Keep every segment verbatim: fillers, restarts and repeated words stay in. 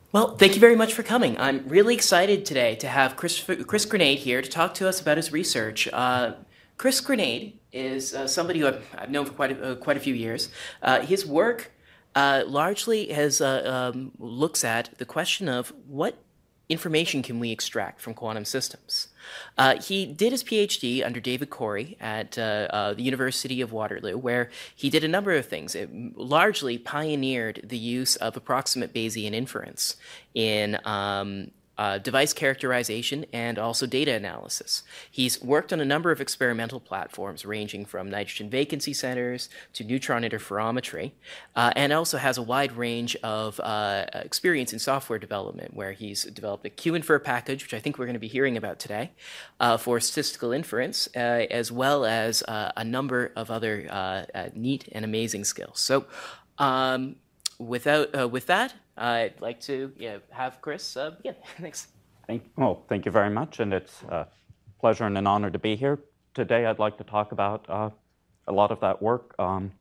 Well, thank you very much for coming. I'm really excited today to have Chris, Chris Grenade here to talk to us about his research. Uh, Chris Grenade is uh, somebody who I've, I've known for quite a, uh, quite a few years. Uh, his work uh, largely has uh, um, looks at the question of what information can we extract from quantum systems. Uh, he did his PhD under David Corey at uh, uh, the University of Waterloo, where he did a number of things. It largely pioneered the use of approximate Bayesian inference in um, uh, device characterization and also data analysis. He's worked on a number of experimental platforms ranging from nitrogen vacancy centers to neutron interferometry, uh, and also has a wide range of uh, experience in software development, where he's developed a Q-infer package, which I think we're going to be hearing about today, uh, for statistical inference, uh, as well as uh, a number of other uh, uh, neat and amazing skills. So um, without, uh, with that, I'd like to yeah, have Chris uh, begin. Thanks. Thank, well, thank you very much, and it's a pleasure and an honor to be here. Today I'd like to talk about uh, a lot of that work, um,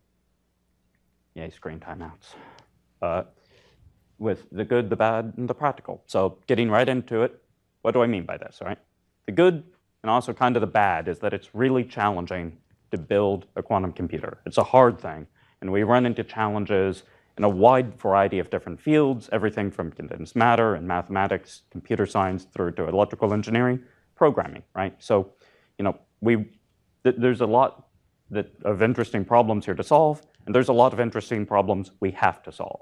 yay, screen timeouts, uh, with the good, the bad, and the practical. So getting right into it, what do I mean by this, right? The good, and also kind of the bad, is that it's really challenging to build a quantum computer. It's a hard thing, and we run into challenges in a wide variety of different fields, everything from condensed matter and mathematics, computer science, through to electrical engineering, programming, right? So, you know, we th there's a lot that, of interesting problems here to solve, and there's a lot of interesting problems we have to solve.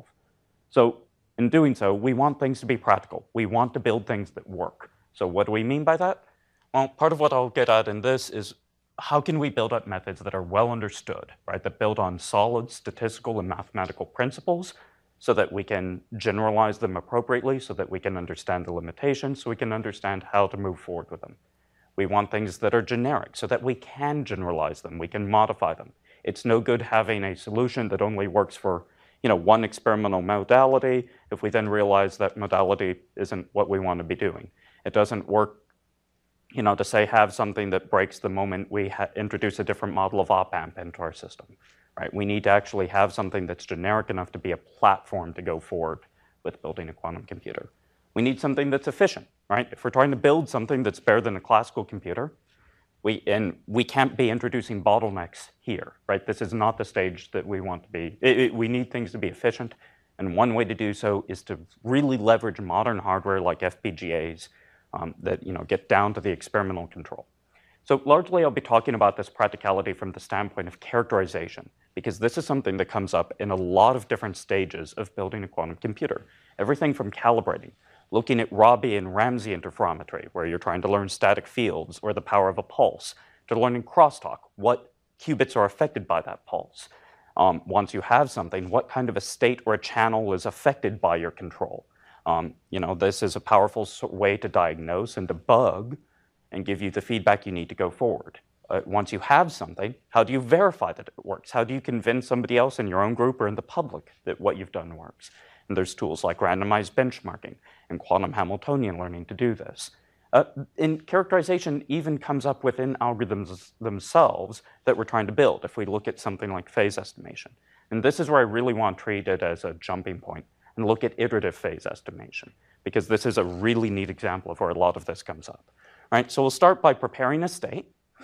So in doing so, we want things to be practical. We want to build things that work. So what do we mean by that? Well, part of what I'll get at in this is how can we build up methods that are well understood, right, that build on solid statistical and mathematical principles so that we can generalize them appropriately, so that we can understand the limitations, so we can understand how to move forward with them. We want things that are generic so that we can generalize them, we can modify them. It's no good having a solution that only works for, you know, one experimental modality if we then realize that modality isn't what we want to be doing. It doesn't work, you know, to say have something that breaks the moment we ha introduce a different model of op-amp into our system, right? We need to actually have something that's generic enough to be a platform to go forward with building a quantum computer. We need something that's efficient, right? If we're trying to build something that's better than a classical computer, we, and we can't be introducing bottlenecks here, right? This is not the stage that we want to be. It, it, we need things to be efficient, and one way to do so is to really leverage modern hardware like F P G As Um, that you know get down to the experimental control. So largely I'll be talking about this practicality from the standpoint of characterization, because this is something that comes up in a lot of different stages of building a quantum computer. Everything from calibrating, looking at Rabi and Ramsey interferometry, where you're trying to learn static fields or the power of a pulse, to learning crosstalk, what qubits are affected by that pulse. Um, once you have something, what kind of a state or a channel is affected by your control. Um, you know, this is a powerful way to diagnose and debug and give you the feedback you need to go forward. Uh, once you have something, how do you verify that it works? How do you convince somebody else in your own group or in the public that what you've done works? And there's tools like randomized benchmarking and quantum Hamiltonian learning to do this. Uh, and characterization even comes up within algorithms themselves that we're trying to build, if we look at something like phase estimation. And this is where I really want to treat it as a jumping point and look at iterative phase estimation, because this is a really neat example of where a lot of this comes up. Right, so we'll start by preparing a state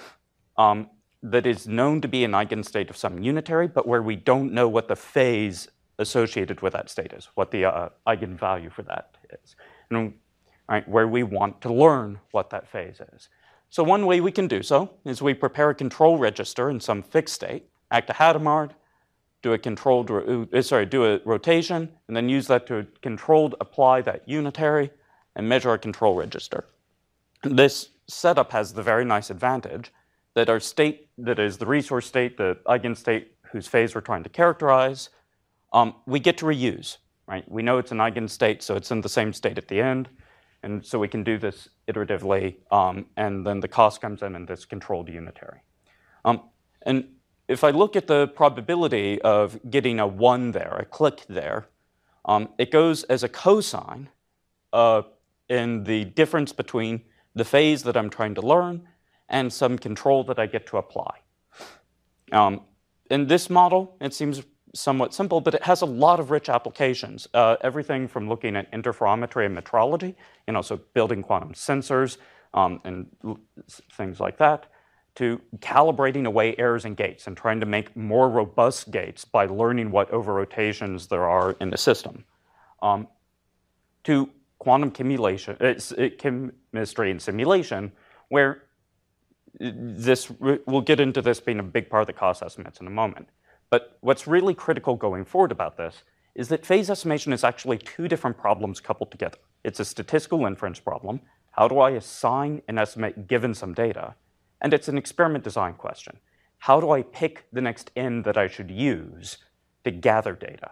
um, that is known to be an eigenstate of some unitary, but where we don't know what the phase associated with that state is, what the uh, eigenvalue for that is, and right, where we want to learn what that phase is. So one way we can do so is we prepare a control register in some fixed state, act a Hadamard, do a controlled, uh, sorry, do a rotation, and then use that to controlled apply that unitary and measure a control register. This setup has the very nice advantage that our state, that is the resource state, the eigenstate whose phase we're trying to characterize, um, we get to reuse, right? We know it's an eigenstate, so it's in the same state at the end, and so we can do this iteratively, um, and then the cost comes in in this controlled unitary. Um, and if I look at the probability of getting a one there, a click there, um, it goes as a cosine uh, in the difference between the phase that I'm trying to learn and some control that I get to apply. Um, in this model, it seems somewhat simple, but it has a lot of rich applications. Uh, everything from looking at interferometry and metrology, you know, so building quantum sensors um, and things like that, to calibrating away errors in gates and trying to make more robust gates by learning what over-rotations there are in the system, um, to quantum cumulation, uh, chemistry and simulation, where this, we'll get into this being a big part of the cost estimates in a moment. But what's really critical going forward about this is that phase estimation is actually two different problems coupled together. It's a statistical inference problem. How do I assign an estimate given some data? And it's an experiment design question. How do I pick the next M that I should use to gather data?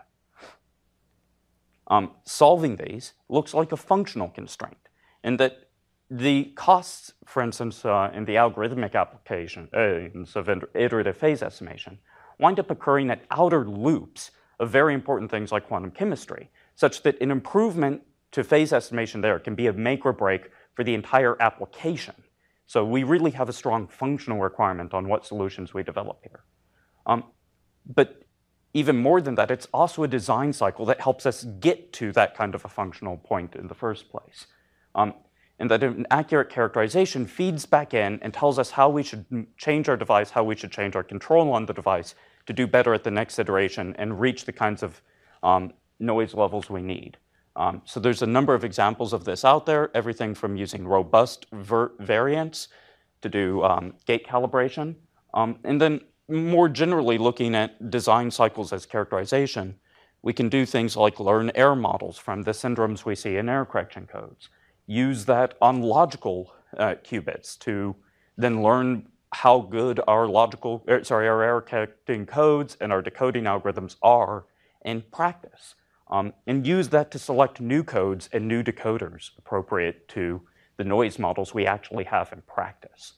Um, solving these looks like a functional constraint in that the costs, for instance, uh, in the algorithmic applications of iterative phase estimation, wind up occurring at outer loops of very important things like quantum chemistry, such that an improvement to phase estimation there can be a make or break for the entire application. So we really have a strong functional requirement on what solutions we develop here. Um, but even more than that, it's also a design cycle that helps us get to that kind of a functional point in the first place. Um, and that an accurate characterization feeds back in and tells us how we should change our device, how we should change our control on the device to do better at the next iteration and reach the kinds of um, noise levels we need. Um, so there's a number of examples of this out there, everything from using robust variants to do um, gate calibration, um, and then more generally looking at design cycles as characterization. We can do things like learn error models from the syndromes we see in error correction codes, use that on logical uh, qubits to then learn how good our logical, er, sorry, our error correcting codes and our decoding algorithms are in practice. Um, and use that to select new codes and new decoders appropriate to the noise models we actually have in practice.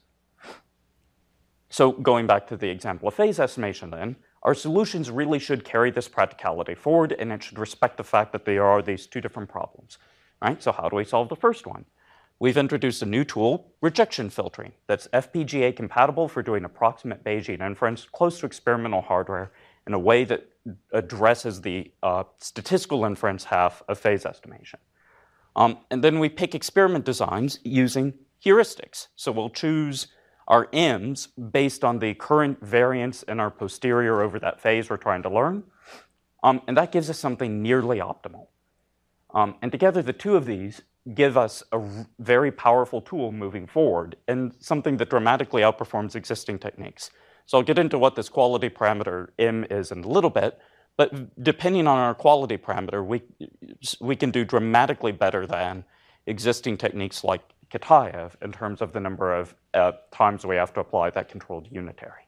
So going back to the example of phase estimation then, our solutions really should carry this practicality forward, and it should respect the fact that there are these two different problems, right? So how do we solve the first one? We've introduced a new tool, rejection filtering, that's F P G A compatible for doing approximate Bayesian inference close to experimental hardware in a way that addresses the uh, statistical inference half of phase estimation. Um, and then we pick experiment designs using heuristics. So we'll choose our M's based on the current variance in our posterior over that phase we're trying to learn. Um, and that gives us something nearly optimal. Um, and together, the two of these give us a very powerful tool moving forward and something that dramatically outperforms existing techniques. So I'll get into what this quality parameter M is in a little bit, but depending on our quality parameter, we, we can do dramatically better than existing techniques like Kitaev in terms of the number of uh, times we have to apply that controlled unitary.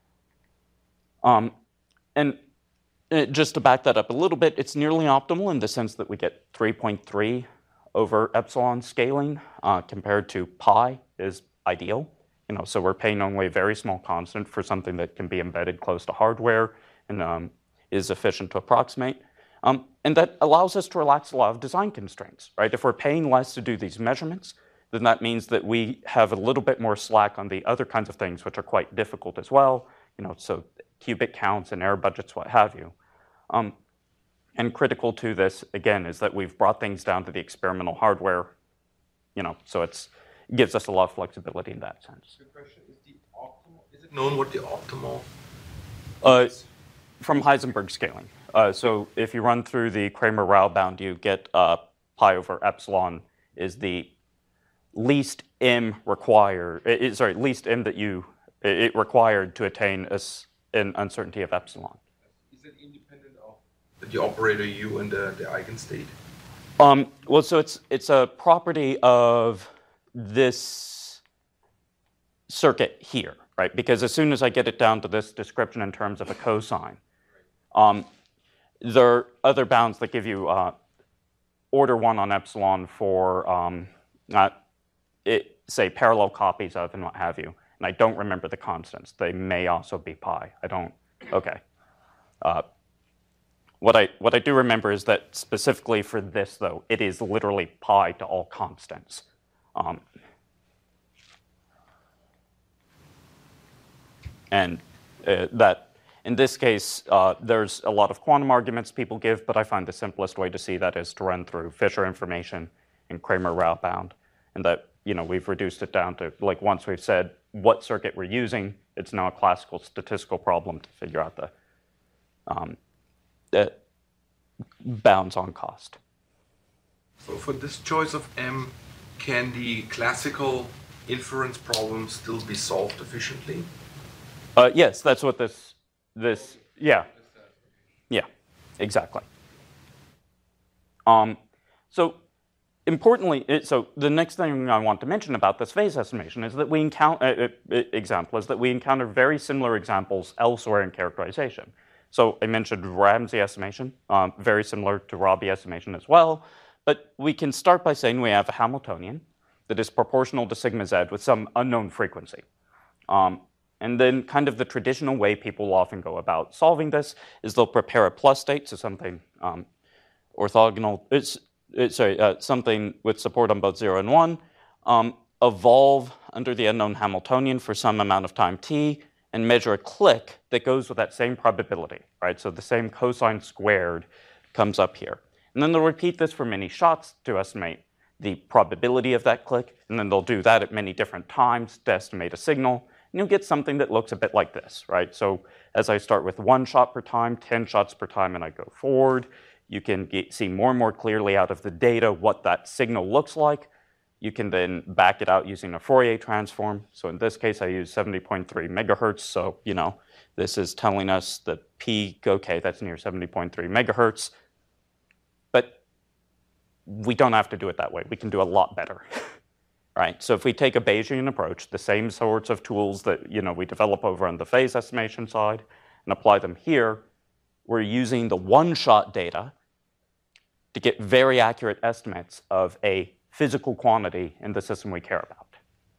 Um, and uh, just to back that up a little bit, it's nearly optimal in the sense that we get three point three over epsilon scaling uh, compared to pi is ideal. You know, so we're paying only a very small constant for something that can be embedded close to hardware and um, is efficient to approximate. Um, and that allows us to relax a lot of design constraints, right? If we're paying less to do these measurements, then that means that we have a little bit more slack on the other kinds of things which are quite difficult as well, you know, so qubit counts and error budgets, what have you. Um, and critical to this, again, is that we've brought things down to the experimental hardware, you know, so it's gives us a lot of flexibility in that sense. The question is, the optimal, is it known what the optimal uh, is? From Heisenberg scaling. Uh, so if you run through the Kramer-Rao bound, you get uh, pi over epsilon is the least m required, it, sorry, least m that you, it required to attain a, an uncertainty of epsilon. Is it independent of the operator U and the, the eigenstate? Um, well, so it's, it's a property of this circuit here, right? Because as soon as I get it down to this description in terms of a cosine, um, there are other bounds that give you uh, order one on epsilon for, um, not, it, say, parallel copies of and what have you. And I don't remember the constants. They may also be pi. I don't, okay. Uh, what I, what I do remember is that specifically for this, though, it is literally pi to all constants. Um, and uh, that, In this case, uh, there's a lot of quantum arguments people give, but I find the simplest way to see that is to run through Fisher information and Kramer-Rao bound, and that you know we've reduced it down to, like, once we've said what circuit we're using, it's now a classical statistical problem to figure out the, um, the bounds on cost. So for this choice of M, can the classical inference problem still be solved efficiently? Uh, yes, that's what this, this, yeah. Yeah, exactly. Um, so importantly, it, so the next thing I want to mention about this phase estimation is that we encounter, uh, uh, example is that we encounter very similar examples elsewhere in characterization. So I mentioned Ramsey estimation, um, very similar to Rabi estimation as well, but we can start by saying we have a Hamiltonian that is proportional to sigma z with some unknown frequency. Um, and then kind of the traditional way people often go about solving this is they'll prepare a plus state, so something um, orthogonal, it's, it's, sorry, uh, something with support on both zero and one, um, evolve under the unknown Hamiltonian for some amount of time t, and measure a click that goes with that same probability, right? So the same cosine squared comes up here. And then they'll repeat this for many shots to estimate the probability of that click, and then they'll do that at many different times to estimate a signal, and you'll get something that looks a bit like this, right? So as I start with one shot per time, ten shots per time, and I go forward, you can get, see more and more clearly out of the data what that signal looks like. You can then back it out using a Fourier transform. So in this case, I use seventy point three megahertz. So, you know, this is telling us that peak, okay, that's near seventy point three megahertz. But we don't have to do it that way. We can do a lot better, right? So if we take a Bayesian approach, the same sorts of tools that, you know, we develop over on the phase estimation side and apply them here, we're using the one-shot data to get very accurate estimates of a physical quantity in the system we care about.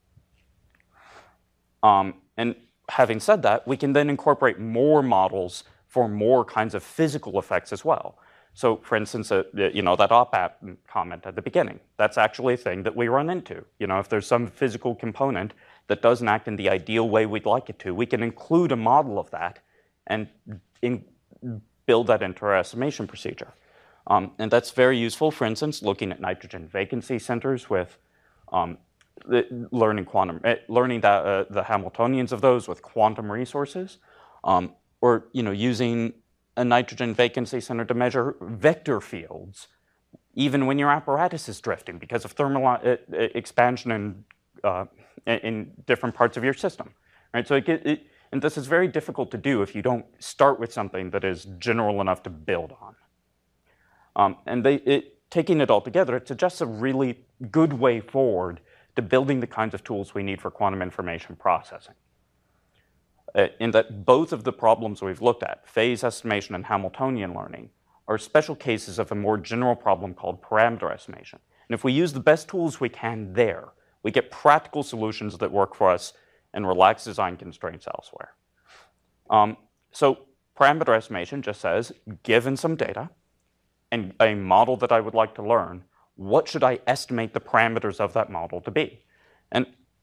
Um, and having said that, we can then incorporate more models for more kinds of physical effects as well. So for instance, uh, you know, that op-amp comment at the beginning, that's actually a thing that we run into. You know, if there's some physical component that doesn't act in the ideal way we'd like it to, we can include a model of that and in, build that into our estimation procedure. Um, and that's very useful, for instance, looking at nitrogen vacancy centers with um, the, learning quantum, uh, learning that, uh, the Hamiltonians of those with quantum resources, um, or you know, using a nitrogen vacancy center to measure vector fields, even when your apparatus is drifting because of thermal uh, expansion in, uh, in different parts of your system, right? So it, it, and this is very difficult to do if you don't start with something that is general enough to build on. Um, and they, it, taking it all together, it suggests a really good way forward to building the kinds of tools we need for quantum information processing. Uh, in that both of the problems we've looked at, phase estimation and Hamiltonian learning, are special cases of a more general problem called parameter estimation. And if we use the best tools we can there, we get practical solutions that work for us and relax design constraints elsewhere. Um, so parameter estimation just says, given some data, and a model that I would like to learn, what should I estimate the parameters of that model to be? And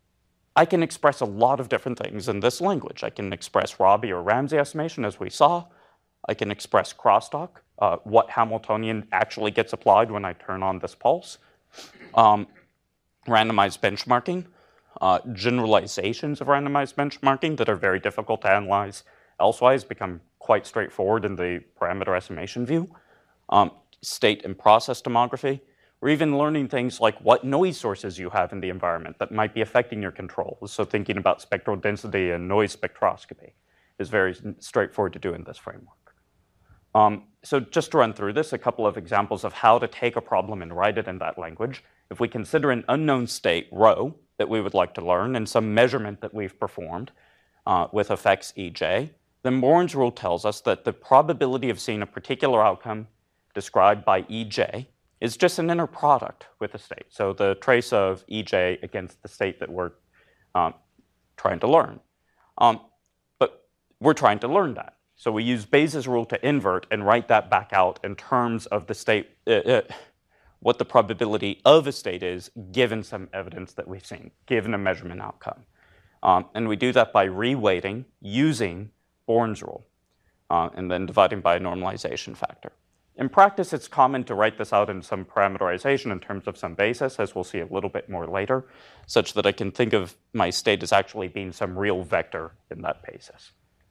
I can express a lot of different things in this language. I can express Rabi or Ramsey estimation, as we saw. I can express crosstalk, uh, what Hamiltonian actually gets applied when I turn on this pulse. Um, randomized benchmarking, uh, generalizations of randomized benchmarking that are very difficult to analyze elsewise become quite straightforward in the parameter estimation view. Um, state and process tomography. We're even learning things like what noise sources you have in the environment that might be affecting your control. So thinking about spectral density and noise spectroscopy is very straightforward to do in this framework. Um, so just to run through this, a couple of examples of how to take a problem and write it in that language. If we consider an unknown state, rho, that we would like to learn, and some measurement that we've performed uh, with effects E J, then Born's rule tells us that the probability of seeing a particular outcome described by E J is just an inner product with the state. So the trace of E J against the state that we're um, trying to learn. Um, but we're trying to learn that. So we use Bayes' rule to invert and write that back out in terms of the state, uh, uh, what the probability of a state is given some evidence that we've seen, given a measurement outcome. Um, and we do that by reweighting using Born's rule. uh, and then dividing by a normalization factor. In practice, it's common to write this out in some parameterization in terms of some basis, as we'll see a little bit more later, such that I can think of my state as actually being some real vector in that basis.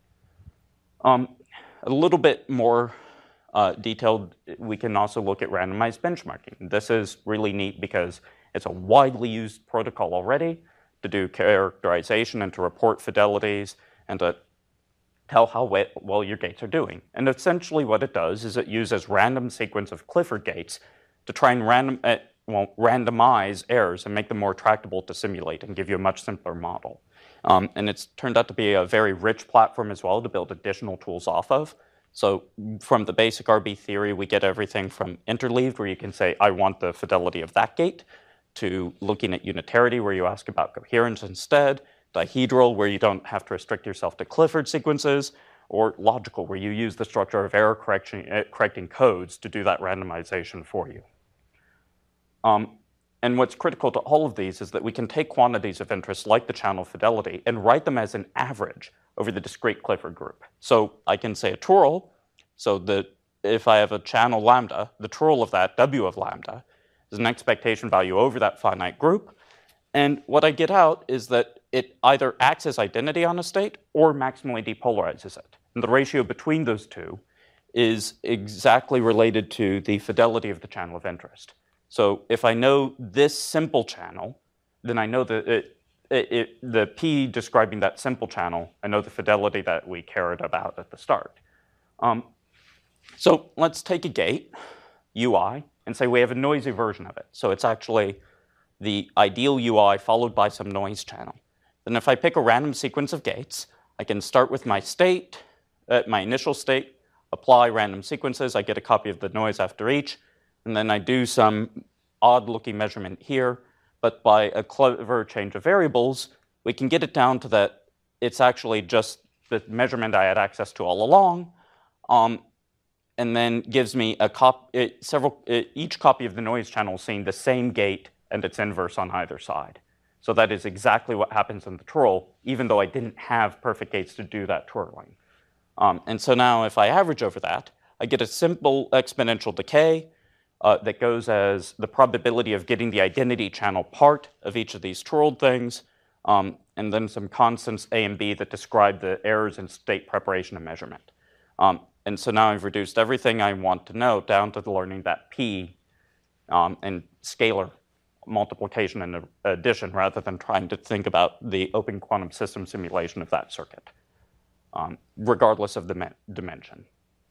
Um, a little bit more uh, detailed, we can also look at randomized benchmarking. This is really neat because it's a widely used protocol already to do characterization and to report fidelities and to tell how well your gates are doing. And essentially what it does is it uses random sequence of Clifford gates to try and random, uh, well, randomize errors and make them more tractable to simulate and give you a much simpler model. Um, and it's turned out to be a very rich platform as well to build additional tools off of. So from the basic R B theory, we get everything from interleaved, where you can say, I want the fidelity of that gate, to looking at unitarity, where you ask about coherence instead, dihedral, where you don't have to restrict yourself to Clifford sequences, or logical, where you use the structure of error correction, uh, correcting codes to do that randomization for you. Um, and what's critical to all of these is that we can take quantities of interest like the channel fidelity and write them as an average over the discrete Clifford group. So I can say a twirl, so that if I have a channel lambda, the twirl of that, W of lambda, is an expectation value over that finite group. And what I get out is that it either acts as identity on a state or maximally depolarizes it. And the ratio between those two is exactly related to the fidelity of the channel of interest. So if I know this simple channel, then I know that it, it, it, the P describing that simple channel, I know the fidelity that we cared about at the start. Um, so let's take a gate, U I, and say we have a noisy version of it. So it's actually the ideal U I followed by some noise channel. Then if I pick a random sequence of gates, I can start with my state, uh, my initial state, apply random sequences, I get a copy of the noise after each, and then I do some odd-looking measurement here, but by a clever change of variables, we can get it down to that it's actually just the measurement I had access to all along, um, and then gives me a cop it, several it, each copy of the noise channel seeing the same gate and its inverse on either side. So that is exactly what happens in the twirl, even though I didn't have perfect gates to do that twirling. Um, and so now if I average over that, I get a simple exponential decay uh, that goes as the probability of getting the identity channel part of each of these twirled things, um, and then some constants A and B that describe the errors in state preparation and measurement. Um, and so now I've reduced everything I want to know down to the learning that P um, and scalar multiplication and addition rather than trying to think about the open quantum system simulation of that circuit, um, regardless of the dimension.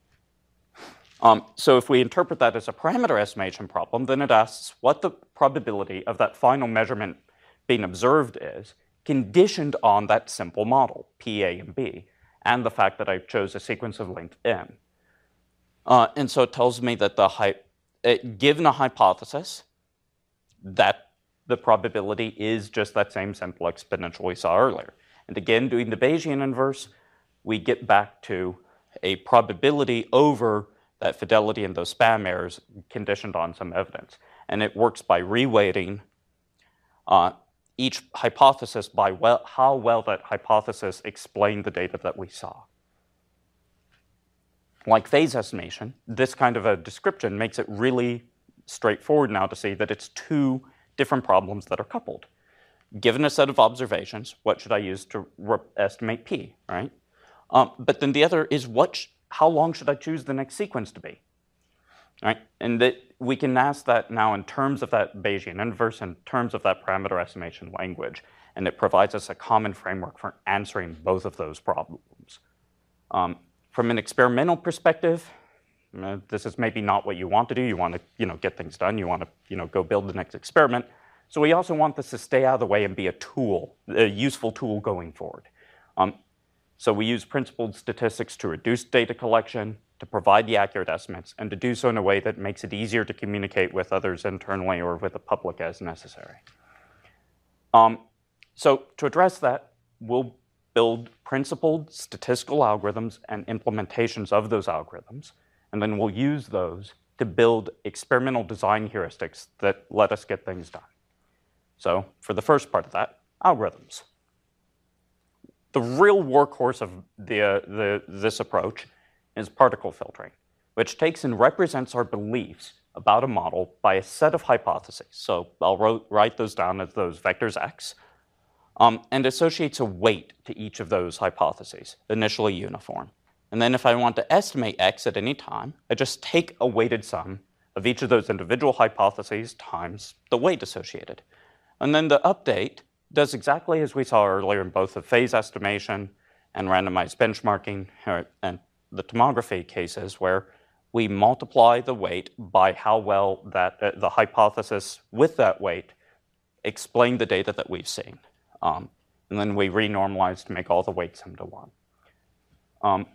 Um, so if we interpret that as a parameter estimation problem, then it asks what the probability of that final measurement being observed is conditioned on that simple model, P, A, and B, and the fact that I chose a sequence of length m. Uh, and so it tells me that the hy it, given a hypothesis, that the probability is just that same simple exponential we saw earlier. And again, doing the Bayesian inverse, we get back to a probability over that fidelity and those spam errors conditioned on some evidence. And it works by reweighting uh, each hypothesis by well, how well that hypothesis explained the data that we saw. Like phase estimation, this kind of a description makes it really straightforward now to see that it's two different problems that are coupled. Given a set of observations, what should I use to estimate P, right? Um, but then the other is what sh how long should I choose the next sequence to be, right? And that we can ask that now in terms of that Bayesian inverse, in terms of that parameter estimation language, and it provides us a common framework for answering both of those problems. Um, from an experimental perspective, Uh, this is maybe not what you want to do. You want to, you know, get things done. You want to, you know, go build the next experiment. So we also want this to stay out of the way and be a tool, a useful tool going forward. Um, so we use principled statistics to reduce data collection, to provide the accurate estimates, and to do so in a way that makes it easier to communicate with others internally or with the public as necessary. Um, so to address that, we'll build principled statistical algorithms and implementations of those algorithms. And then we'll use those to build experimental design heuristics that let us get things done. So for the first part of that, algorithms. The real workhorse of the, uh, the, this approach is particle filtering, which takes and represents our beliefs about a model by a set of hypotheses. So I'll wrote, write those down as those vectors x, um, and associates a weight to each of those hypotheses, initially uniform. And then if I want to estimate x at any time, I just take a weighted sum of each of those individual hypotheses times the weight associated. And then the update does exactly as we saw earlier in both the phase estimation and randomized benchmarking and the tomography cases, where we multiply the weight by how well that uh, the hypothesis with that weight explain the data that we've seen. Um, and then we renormalize to make all the weights sum to one. Um,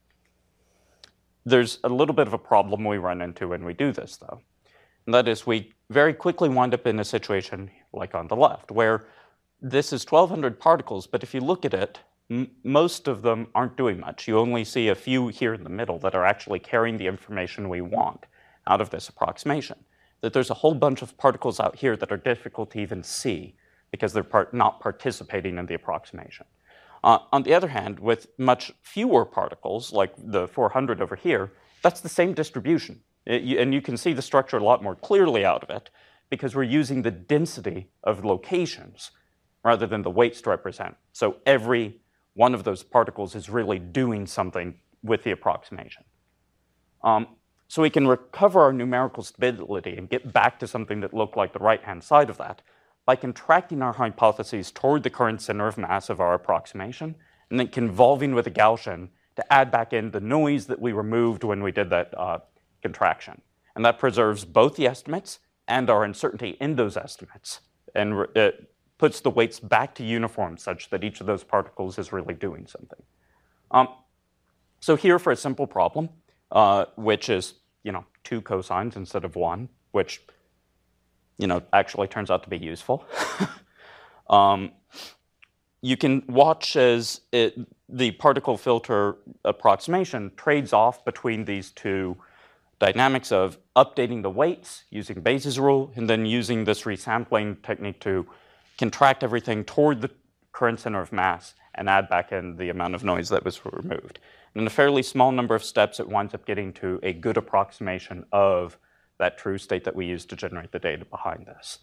there's a little bit of a problem we run into when we do this, though. And that is we very quickly wind up in a situation like on the left, where this is twelve hundred particles, but if you look at it, M most of them aren't doing much. You only see a few here in the middle that are actually carrying the information we want out of this approximation. That there's a whole bunch of particles out here that are difficult to even see because they're part not participating in the approximation. Uh, on the other hand, with much fewer particles, like the four hundred over here, that's the same distribution. It, you, and you can see the structure a lot more clearly out of it because we're using the density of locations rather than the weights to represent. So every one of those particles is really doing something with the approximation. Um, so we can recover our numerical stability and get back to something that looked like the right-hand side of that by contracting our hypotheses toward the current center of mass of our approximation, and then convolving with a Gaussian to add back in the noise that we removed when we did that uh, contraction. And that preserves both the estimates and our uncertainty in those estimates, and it puts the weights back to uniform such that each of those particles is really doing something. Um, so here for a simple problem, uh, which is, you know, two cosines instead of one, which, you know, actually turns out to be useful. um, you can watch as it, the particle filter approximation trades off between these two dynamics of updating the weights using Bayes' rule and then using this resampling technique to contract everything toward the current center of mass and add back in the amount of noise that was removed. And in a fairly small number of steps, it winds up getting to a good approximation of that true state that we use to generate the data behind this.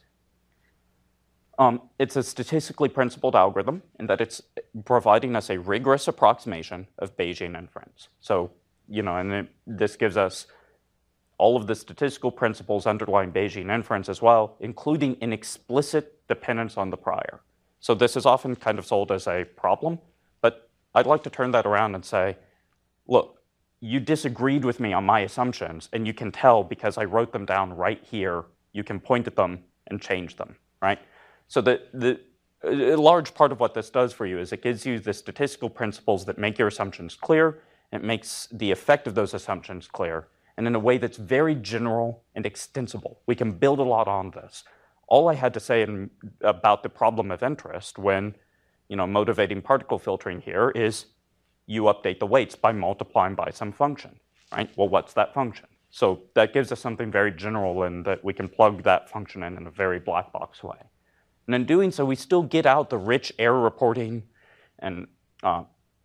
Um, it's a statistically principled algorithm in that it's providing us a rigorous approximation of Bayesian inference. So, you know, and it, this gives us all of the statistical principles underlying Bayesian inference as well, including an explicit dependence on the prior. So this is often kind of sold as a problem, but I'd like to turn that around and say, look, you disagreed with me on my assumptions, and you can tell because I wrote them down right here. You can point at them and change them, right? So the, the, a large part of what this does for you is it gives you the statistical principles that make your assumptions clear. It makes the effect of those assumptions clear, and in a way that's very general and extensible. We can build a lot on this. All I had to say in, about the problem of interest when, you know, motivating particle filtering here is you update the weights by multiplying by some function, right? Well, what's that function? So that gives us something very general in that we can plug that function in in a very black box way. And in doing so, we still get out the rich error reporting and uh,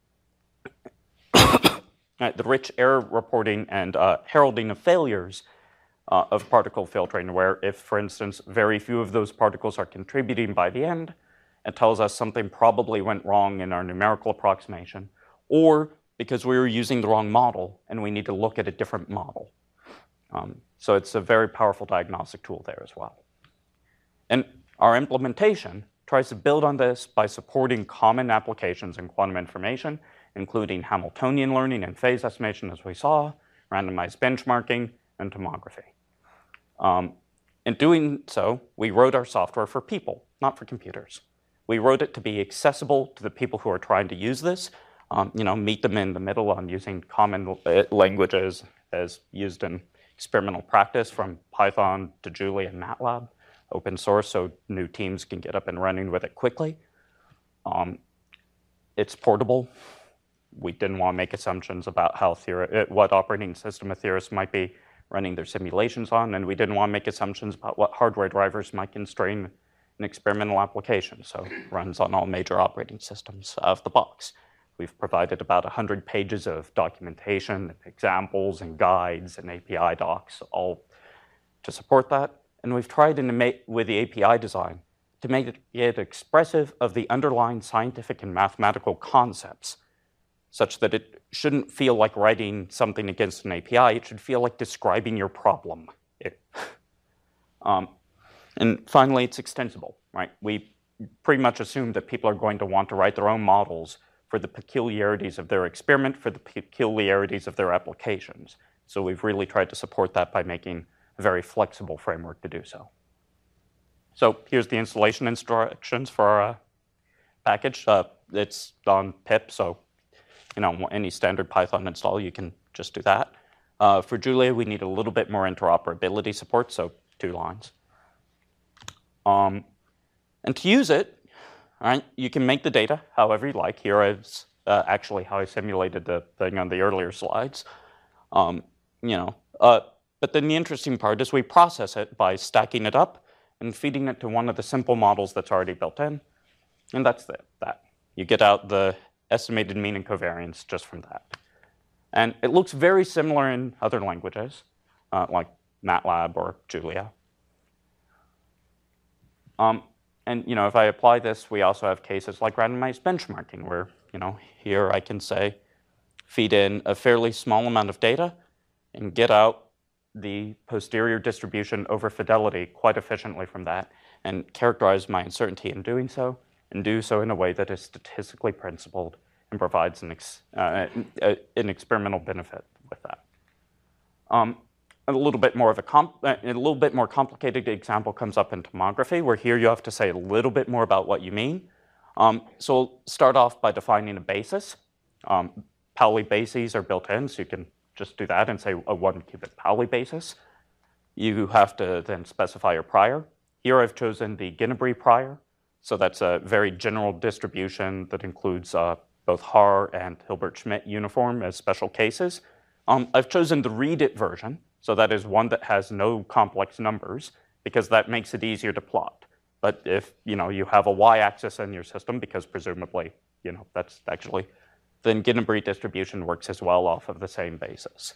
the rich error reporting and uh, heralding of failures uh, of particle filtering, where if, for instance, very few of those particles are contributing by the end, it tells us something probably went wrong in our numerical approximation, or because we were using the wrong model and we need to look at a different model. Um, so it's a very powerful diagnostic tool there as well. And our implementation tries to build on this by supporting common applications in quantum information, including Hamiltonian learning and phase estimation, as we saw, randomized benchmarking, and tomography. Um, in doing so, we wrote our software for people, not for computers. We wrote it to be accessible to the people who are trying to use this, um, you know, meet them in the middle on using common languages as used in experimental practice, from Python to Julia and MATLAB, open source, so new teams can get up and running with it quickly. Um, it's portable. We didn't want to make assumptions about how theori- what operating system a theorist might be running their simulations on, and we didn't want to make assumptions about what hardware drivers might constrain an experimental application, so it runs on all major operating systems out of the box. We've provided about one hundred pages of documentation, examples, and guides, and A P I docs, all to support that. And we've tried in the with the A P I design to make it expressive of the underlying scientific and mathematical concepts, such that it shouldn't feel like writing something against an A P I. It should feel like describing your problem. It, um, and finally, it's extensible, right? We pretty much assume that people are going to want to write their own models for the peculiarities of their experiment, for the peculiarities of their applications. So we've really tried to support that by making a very flexible framework to do so. So here's the installation instructions for our uh, package. Uh, it's on pip, so you know, any standard Python install, you can just do that. Uh, for Julia, we need a little bit more interoperability support, so two lines. Um, and to use it, all right, you can make the data however you like. Here is uh, actually how I simulated the thing on the earlier slides. Um, you know, uh, but then the interesting part is we process it by stacking it up and feeding it to one of the simple models that's already built in. And that's the, that. You get out the estimated mean and covariance just from that. And it looks very similar in other languages, uh, like MATLAB or Julia. Um, and you know, if I apply this, we also have cases like randomized benchmarking, where you know, here I can say, feed in a fairly small amount of data and get out the posterior distribution over fidelity quite efficiently from that, and characterize my uncertainty in doing so, and do so in a way that is statistically principled and provides an, ex, uh, a, an experimental benefit with that. Um, a little bit more of a, comp, uh, a little bit more complicated example comes up in tomography, where here you have to say a little bit more about what you mean. Um, so we'll start off by defining a basis. Um, Pauli bases are built in, so you can just do that and say a one qubit Pauli basis. You have to then specify your prior. Here I've chosen the Ginnebrey prior. So that's a very general distribution that includes uh, both Haar and Hilbert-Schmidt uniform as special cases. Um, I've chosen the read-it version, so that is one that has no complex numbers, because that makes it easier to plot. But if you know you have a y-axis in your system, because presumably you know that's actually, then Ginnebrey distribution works as well off of the same basis.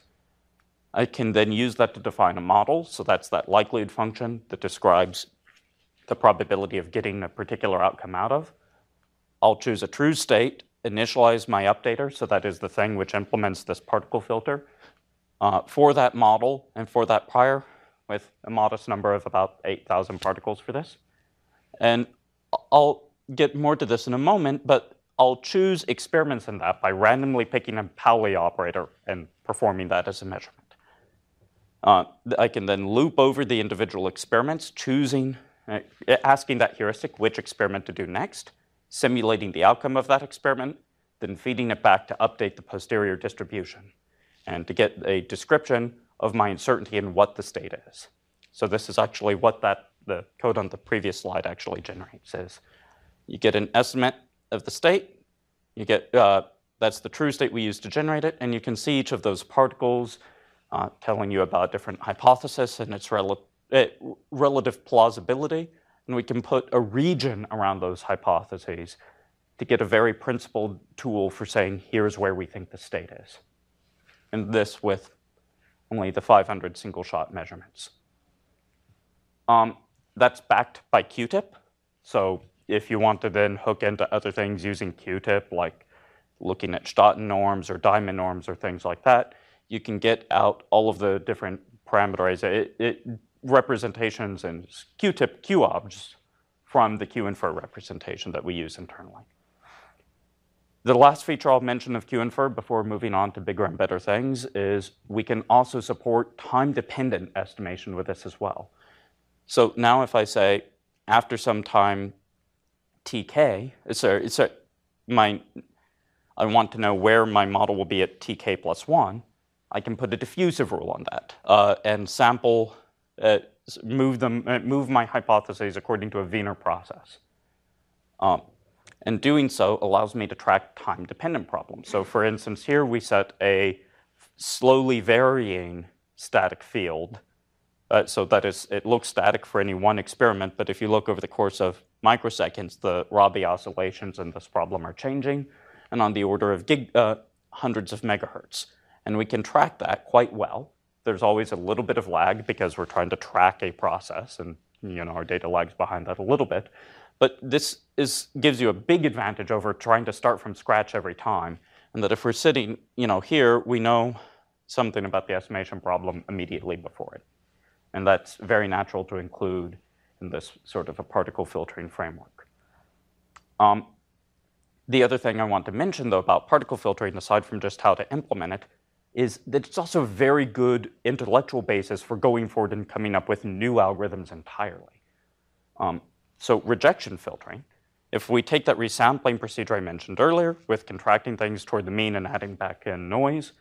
I can then use that to define a model, so that's that likelihood function that describes the probability of getting a particular outcome out of. I'll choose a true state, initialize my updater, so that is the thing which implements this particle filter, uh, for that model and for that prior, with a modest number of about eight thousand particles for this. And I'll get more to this in a moment, but I'll choose experiments in that by randomly picking a Pauli operator and performing that as a measurement. Uh, I can then loop over the individual experiments, choosing, uh, asking that heuristic which experiment to do next, simulating the outcome of that experiment, then feeding it back to update the posterior distribution, and to get a description of my uncertainty in what the state is. So this is actually what that the code on the previous slide actually generates. Is you get an estimate of the state, you get uh, that's the true state we use to generate it, and you can see each of those particles uh, telling you about different hypothesis and its rel uh, relative plausibility, and we can put a region around those hypotheses to get a very principled tool for saying here's where we think the state is, and this with only the five hundred single-shot measurements. Um, that's backed by Q tip, so if you want to then hook into other things using Q tip, like looking at Staaten norms or diamond norms or things like that, you can get out all of the different parameterized it, it, representations and Q tip Q obs from the Q-infer representation that we use internally. The last feature I'll mention of Q-infer before moving on to bigger and better things is we can also support time-dependent estimation with this as well. So now if I say, after some time T K, it's a, it's a, my, I want to know where my model will be at T K plus one, I can put a diffusive rule on that uh, and sample, uh, move, them, uh, move my hypotheses according to a Wiener process. Um, and doing so allows me to track time-dependent problems. So for instance, here we set a slowly varying static field. Uh, so that is, it looks static for any one experiment, but if you look over the course of microseconds, the Rabi oscillations in this problem are changing. and on the order of gig, uh, hundreds of megahertz. And we can track that quite well. There's always a little bit of lag because we're trying to track a process, and you know our data lags behind that a little bit. But this is, gives you a big advantage over trying to start from scratch every time. And that if we're sitting you know, here, we know something about the estimation problem immediately before it. And that's very natural to include in this sort of a particle filtering framework. Um, the other thing I want to mention, though, about particle filtering, aside from just how to implement it, is that it's also a very good intellectual basis for going forward and coming up with new algorithms entirely. Um, so rejection filtering, if we take that resampling procedure I mentioned earlier with contracting things toward the mean and adding back in noise,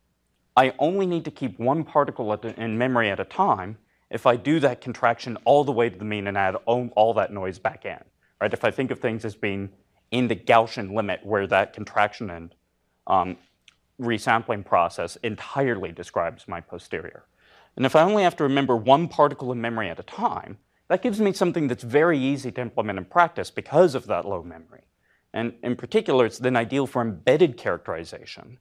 I only need to keep one particle at the, in memory at a time if I do that contraction all the way to the mean and add all, all that noise back in. Right? If I think of things as being in the Gaussian limit where that contraction and um, resampling process entirely describes my posterior. And if I only have to remember one particle in memory at a time, that gives me something that's very easy to implement in practice because of that low memory. And in particular, it's then ideal for embedded characterization,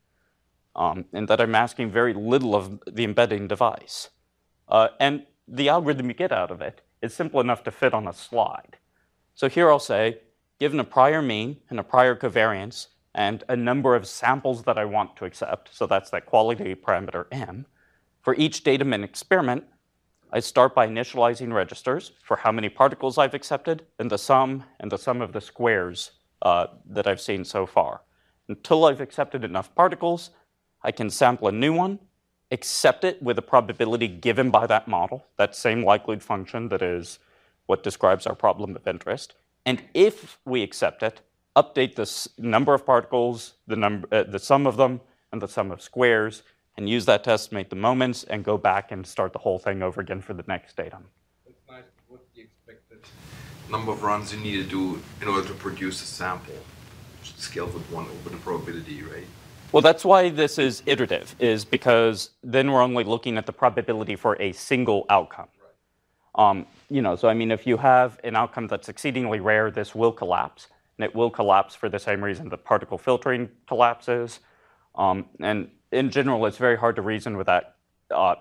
um, in that I'm asking very little of the embedding device. Uh, and the algorithm you get out of it is simple enough to fit on a slide. So here I'll say, given a prior mean and a prior covariance and a number of samples that I want to accept, so that's that quality parameter m, for each datum and experiment, I start by initializing registers for how many particles I've accepted and the sum and the sum of the squares uh, that I've seen so far. Until I've accepted enough particles, I can sample a new one, accept it with a probability given by that model, that same likelihood function that is what describes our problem of interest. And if we accept it, update the number of particles, the, number, uh, the sum of them, and the sum of squares, and use that to estimate the moments and go back and start the whole thing over again for the next datum. That's nice. What's the expected number of runs you need to do in order to produce a sample? Scaled with one over the probability, right? Well, that's why this is iterative, is because then we're only looking at the probability for a single outcome. Right. Um, you know, so I mean, if you have an outcome that's exceedingly rare, this will collapse. And it will collapse for the same reason that particle filtering collapses. Um, and in general, it's very hard to reason with that. Uh,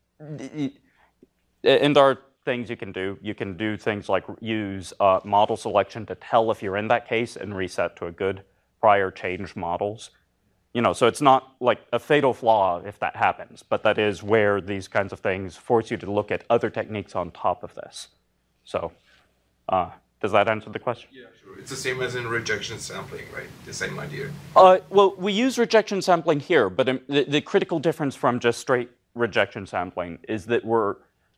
and there are things you can do. You can do things like use uh, model selection to tell if you're in that case and reset to a good prior change models. You know, so it's not like a fatal flaw if that happens, but that is where these kinds of things force you to look at other techniques on top of this. So, uh, does that answer the question? Yeah, sure. It's the same as in rejection sampling, right? The same idea. Uh, well, we use rejection sampling here, but um, the, the critical difference from just straight rejection sampling is that we're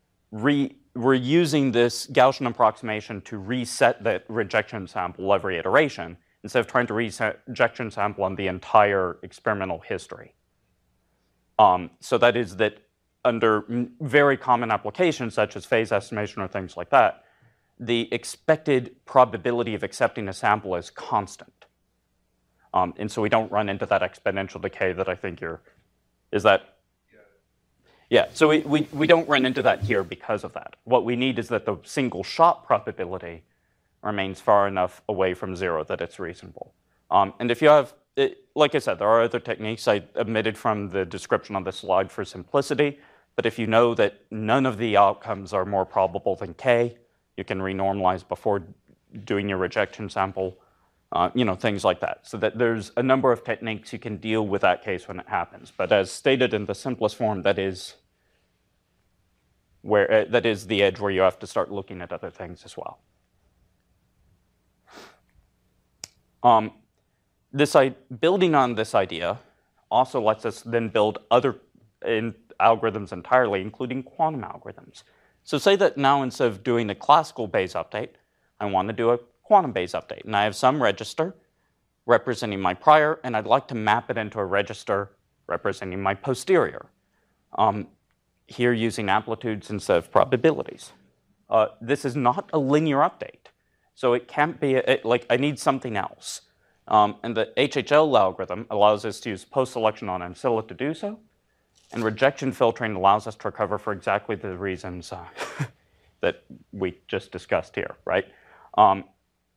re, we're using this Gaussian approximation to reset that rejection sample every iteration, instead of trying to reset rejection sample on the entire experimental history. Um, so that is that under very common applications, such as phase estimation or things like that, the expected probability of accepting a sample is constant. Um, and so we don't run into that exponential decay that I think you're, is that? Yeah, so we, we, we don't run into that here because of that. What we need is that the single shot probability remains far enough away from zero that it's reasonable. Um, and if you have, it, like I said, there are other techniques I omitted from the description on the slide for simplicity, but if you know that none of the outcomes are more probable than k, you can renormalize before doing your rejection sample, uh, you know, things like that. So that there's a number of techniques you can deal with that case when it happens. But as stated in the simplest form, that is where uh, that is the edge where you have to start looking at other things as well. Um, this I, building on this idea also lets us then build other in algorithms entirely, including quantum algorithms. So say that now instead of doing a classical Bayes update, I want to do a quantum Bayes update. And I have some register representing my prior, and I'd like to map it into a register representing my posterior. Um, here using amplitudes instead of probabilities. Uh, this is not a linear update. So it can't be, a, it, like I need something else. Um, and the H H L algorithm allows us to use post-selection on Ancilla to do so. And rejection filtering allows us to recover for exactly the reasons uh, that we just discussed here, right? Um,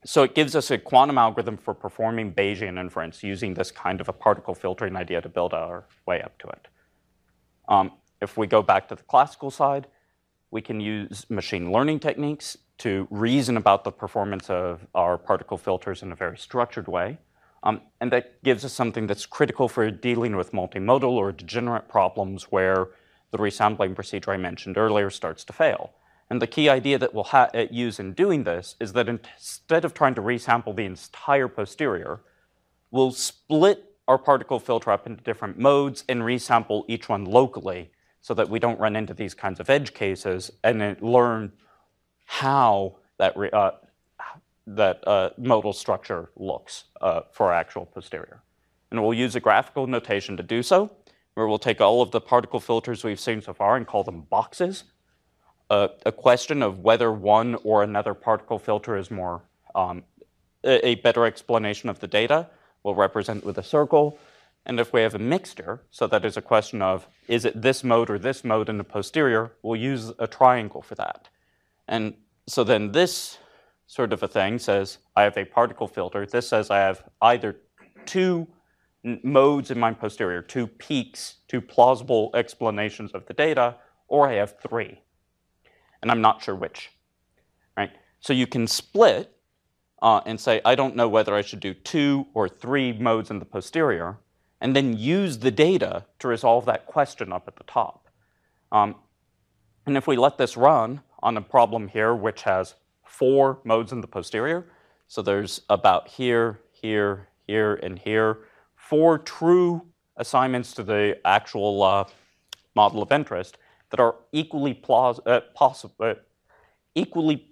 so it gives us a quantum algorithm for performing Bayesian inference using this kind of a particle filtering idea to build our way up to it. Um, if we go back to the classical side, we can use machine learning techniques to reason about the performance of our particle filters in a very structured way. Um, and that gives us something that's critical for dealing with multimodal or degenerate problems where the resampling procedure I mentioned earlier starts to fail. And the key idea that we'll ha use in doing this is that instead of trying to resample the entire posterior, we'll split our particle filter up into different modes and resample each one locally so that we don't run into these kinds of edge cases and then learn how that, re uh, that uh, modal structure looks uh, for our actual posterior. And we'll use a graphical notation to do so, where we'll take all of the particle filters we've seen so far and call them boxes. Uh, a question of whether one or another particle filter is more um, a, a better explanation of the data we'll represent with a circle. And if we have a mixture, so that is a question of is it this mode or this mode in the posterior, we'll use a triangle for that. And so then this sort of a thing says I have a particle filter. This says I have either two modes in my posterior, two peaks, two plausible explanations of the data, or I have three. And I'm not sure which, right? So you can split uh, and say, I don't know whether I should do two or three modes in the posterior, and then use the data to resolve that question up at the top. Um, and if we let this run on a problem here, which has four modes in the posterior, so there's about here, here, here, and here, four true assignments to the actual uh, model of interest that are equally plaus uh, possible, uh, equally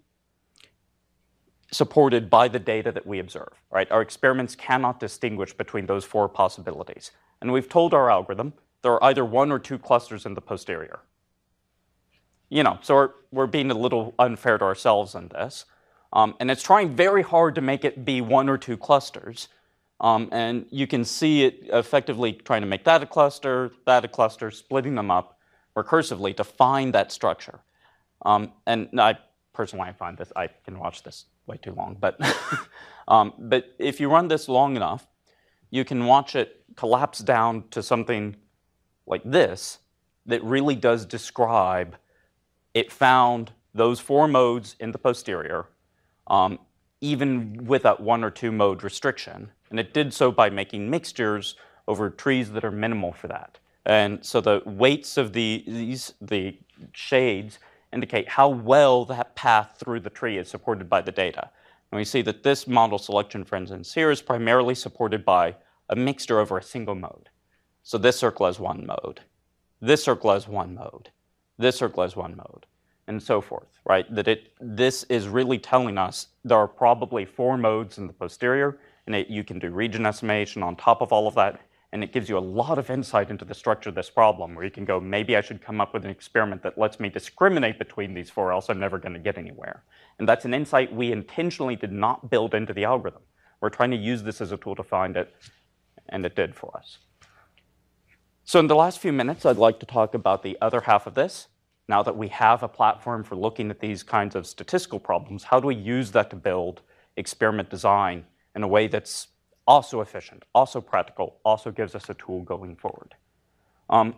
supported by the data that we observe, right? Our experiments cannot distinguish between those four possibilities. And we've told our algorithm there are either one or two clusters in the posterior. You know, so we're, we're being a little unfair to ourselves in this. Um, and it's trying very hard to make it be one or two clusters. Um, and you can see it effectively trying to make that a cluster, that a cluster, splitting them up recursively to find that structure. Um, and I personally I find this, I can watch this way too long, but, um, but if you run this long enough, you can watch it collapse down to something like this that really does describe it found those four modes in the posterior, um, even with that one or two mode restriction. And it did so by making mixtures over trees that are minimal for that. And so the weights of the, these, the shades indicate how well that path through the tree is supported by the data. And we see that this model selection, for instance, here is primarily supported by a mixture over a single mode. So this circle has one mode. This circle has one mode. This circle has one mode, and so forth, right? That it, this is really telling us there are probably four modes in the posterior, and it, you can do region estimation on top of all of that, and it gives you a lot of insight into the structure of this problem, where you can go, maybe I should come up with an experiment that lets me discriminate between these four, else I'm never going to get anywhere. And that's an insight we intentionally did not build into the algorithm. We're trying to use this as a tool to find it, and it did for us. So in the last few minutes, I'd like to talk about the other half of this. Now that we have a platform for looking at these kinds of statistical problems, how do we use that to build experiment design in a way that's also efficient, also practical, also gives us a tool going forward? Um,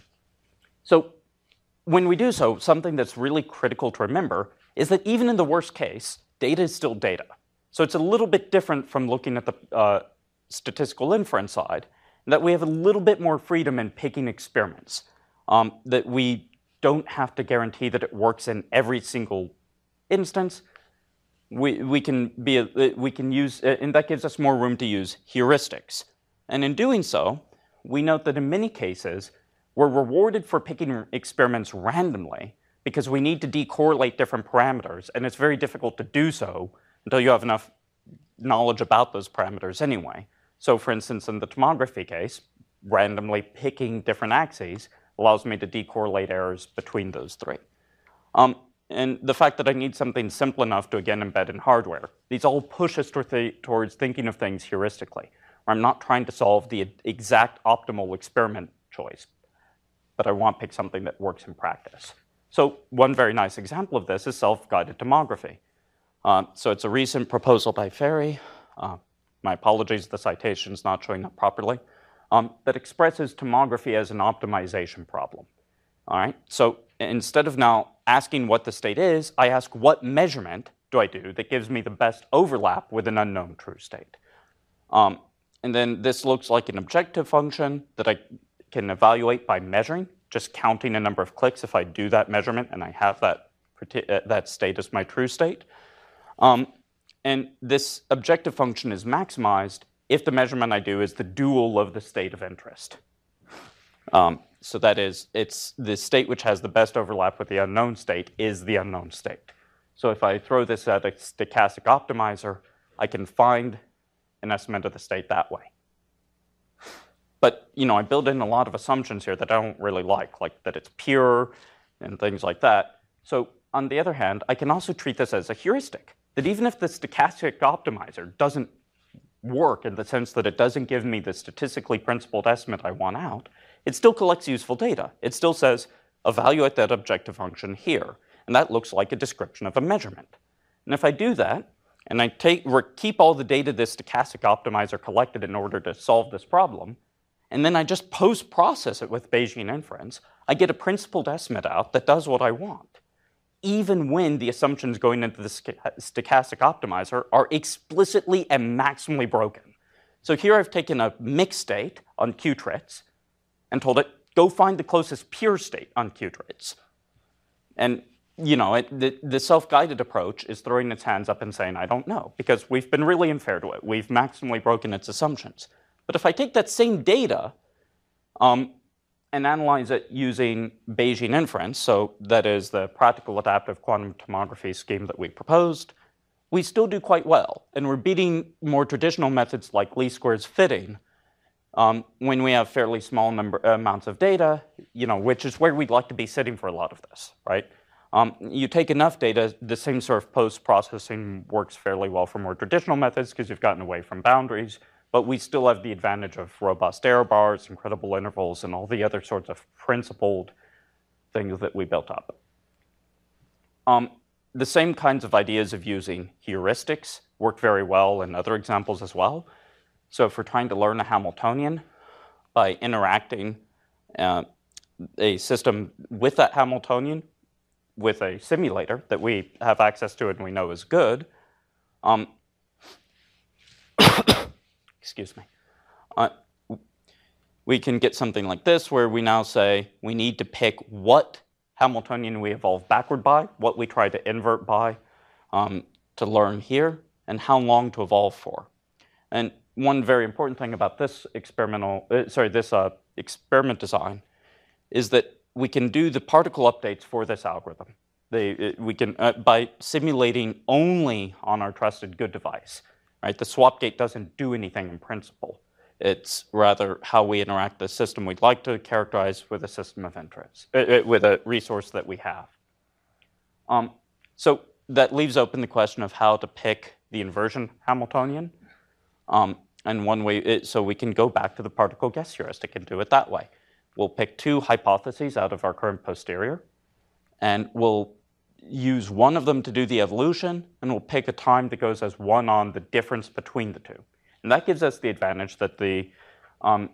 so when we do so, something that's really critical to remember is that even in the worst case, data is still data. So it's a little bit different from looking at the uh, statistical inference side, that we have a little bit more freedom in picking experiments, um, that we don't have to guarantee that it works in every single instance. We, we can be, a, we can use, and that gives us more room to use heuristics. And in doing so, we note that in many cases, we're rewarded for picking experiments randomly because we need to decorrelate different parameters, and it's very difficult to do so until you have enough knowledge about those parameters anyway. So for instance, in the tomography case, randomly picking different axes allows me to decorrelate errors between those three. Um, and the fact that I need something simple enough to, again, embed in hardware, these all push us towards thinking of things heuristically, where I'm not trying to solve the exact optimal experiment choice, but I want to pick something that works in practice. So one very nice example of this is self-guided tomography. Uh, so it's a recent proposal by Ferry. Uh, my apologies, the citation is not showing up properly. Um, that expresses tomography as an optimization problem. All right, so instead of now asking what the state is, I ask what measurement do I do that gives me the best overlap with an unknown true state. Um, and then this looks like an objective function that I can evaluate by measuring, just counting a number of clicks if I do that measurement and I have that, that state as my true state. Um, and this objective function is maximized if the measurement I do is the dual of the state of interest. Um, so that is, it's the state which has the best overlap with the unknown state is the unknown state. So if I throw this at a stochastic optimizer, I can find an estimate of the state that way. But you know, I build in a lot of assumptions here that I don't really like, like that it's pure and things like that. So on the other hand, I can also treat this as a heuristic, that even if the stochastic optimizer doesn't work in the sense that it doesn't give me the statistically principled estimate I want out, it still collects useful data. It still says, evaluate that objective function here. And that looks like a description of a measurement. And if I do that, and I take, keep all the data this stochastic optimizer collected in order to solve this problem, and then I just post-process it with Bayesian inference, I get a principled estimate out that does what I want, even when the assumptions going into the stochastic optimizer are explicitly and maximally broken. So here I've taken a mixed state on Qtrits and told it, go find the closest pure state on Qtrits. And you know, it, the, the self-guided approach is throwing its hands up and saying, I don't know, because we've been really unfair to it. We've maximally broken its assumptions. But if I take that same data um, and analyze it using Bayesian inference, so that is the practical adaptive quantum tomography scheme that we proposed, we still do quite well. And we're beating more traditional methods like least squares fitting um, when we have fairly small number, uh, amounts of data, you know, which is where we'd like to be sitting for a lot of this, right? Um, you take enough data, the same sort of post-processing works fairly well for more traditional methods because you've gotten away from boundaries, but we still have the advantage of robust error bars, incredible intervals, and all the other sorts of principled things that we built up. Um, the same kinds of ideas of using heuristics work very well in other examples as well. So if we're trying to learn a Hamiltonian by interacting uh, a system with that Hamiltonian, with a simulator that we have access to and we know is good, um, excuse me, uh, we can get something like this where we now say we need to pick what Hamiltonian we evolve backward by, what we try to invert by um, to learn here, and how long to evolve for. And one very important thing about this experimental, uh, sorry, this uh, experiment design is that we can do the particle updates for this algorithm. They, we can, uh, by simulating only on our trusted good device, right? The swap gate doesn't do anything in principle. It's rather how we interact the system we'd like to characterize with a system of interest, uh, with a resource that we have. Um, so that leaves open the question of how to pick the inversion Hamiltonian. Um, and one way, it, so we can go back to the particle guess heuristic and do it that way. We'll pick two hypotheses out of our current posterior, and we'll use one of them to do the evolution, and we'll pick a time that goes as one on the difference between the two. And that gives us the advantage that the um,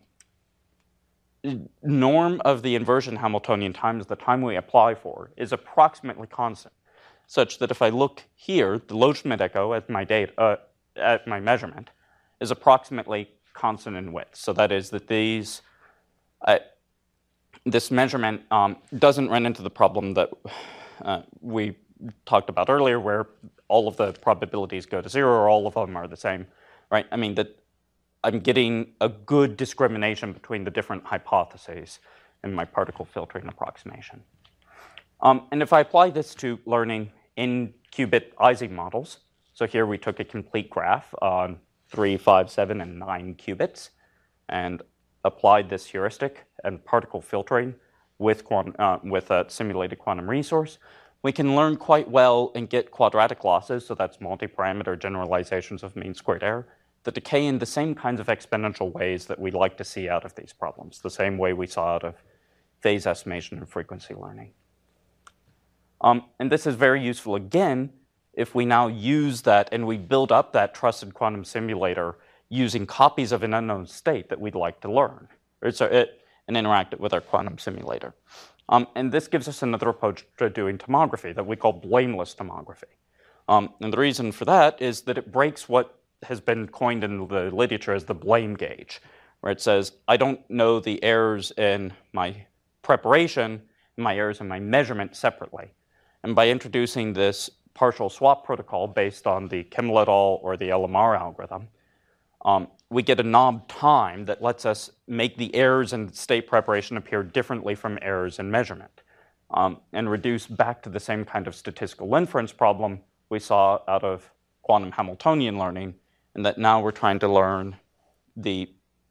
norm of the inversion Hamiltonian times the time we apply for is approximately constant, such that if I look here, the Low-Schmidt echo at my data, uh, at my measurement is approximately constant in width. So that is that these uh, this measurement um, doesn't run into the problem that uh, we talked about earlier, where all of the probabilities go to zero or all of them are the same, right? I mean, that I'm getting a good discrimination between the different hypotheses in my particle filtering approximation. Um, and if I apply this to learning in qubit Ising models, so here we took a complete graph on three, five, seven, and nine qubits, and applied this heuristic and particle filtering with, quantum, uh, with a simulated quantum resource, we can learn quite well and get quadratic losses, so that's multi-parameter generalizations of mean squared error, that decay in the same kinds of exponential ways that we like to see out of these problems, the same way we saw out of phase estimation and frequency learning. Um, and this is very useful, again, if we now use that and we build up that trusted quantum simulator using copies of an unknown state that we'd like to learn, or so it, and interact it with our quantum simulator. Um, and this gives us another approach to doing tomography that we call blameless tomography. Um, and the reason for that is that it breaks what has been coined in the literature as the blame gauge, where it says, I don't know the errors in my preparation and my errors in my measurement separately. And by introducing this partial swap protocol based on the Kimmel et al. Or the L M R algorithm, um, we get a knob time that lets us make the errors in state preparation appear differently from errors in measurement, um, and reduce back to the same kind of statistical inference problem we saw out of quantum Hamiltonian learning, and that now we're trying to learn the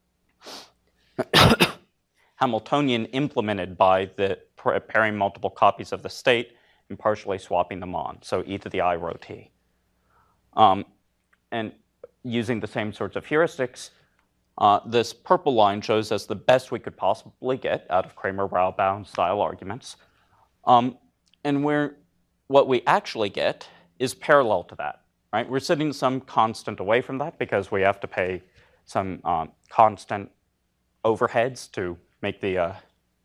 Hamiltonian implemented by the pairing multiple copies of the state and partially swapping them on, so e to the I rho t. Um, and using the same sorts of heuristics, uh, this purple line shows us the best we could possibly get out of Kramer-Rao-Bound style arguments. Um, and we're, what we actually get is parallel to that, right? We're setting some constant away from that because we have to pay some um, constant overheads to make the, uh,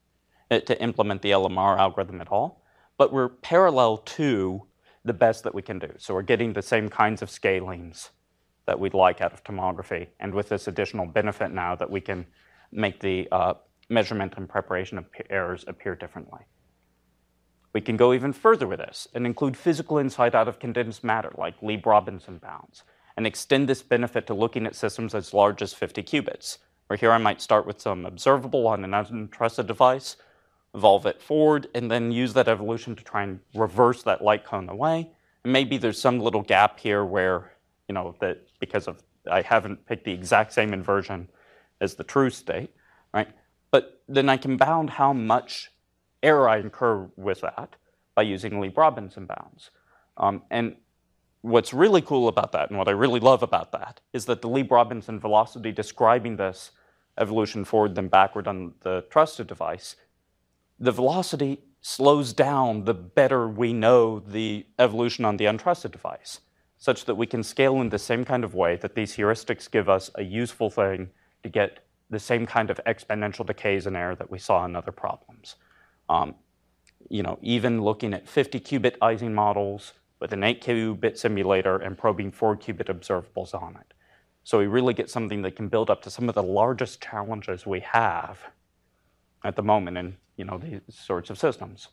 to implement the L M R algorithm at all. But we're parallel to the best that we can do. So we're getting the same kinds of scalings that we'd like out of tomography, and with this additional benefit now that we can make the uh, measurement and preparation of errors appear differently. We can go even further with this and include physical insight out of condensed matter, like Lieb-Robinson bounds, and extend this benefit to looking at systems as large as fifty qubits, where here I might start with some observable on an untrusted device, evolve it forward, and then use that evolution to try and reverse that light cone away. And maybe there's some little gap here where, you know, that because of I haven't picked the exact same inversion as the true state, right? But then I can bound how much error I incur with that by using Lieb-Robinson bounds. Um, and what's really cool about that, and what I really love about that, is that the Lieb-Robinson velocity describing this evolution forward then backward on the trusted device, the velocity slows down the better we know the evolution on the untrusted device, such that we can scale in the same kind of way that these heuristics give us a useful thing to get the same kind of exponential decays in error that we saw in other problems. Um, you know, even looking at fifty qubit Ising models with an eight qubit simulator and probing four qubit observables on it. So we really get something that can build up to some of the largest challenges we have at the moment in, you know, these sorts of systems.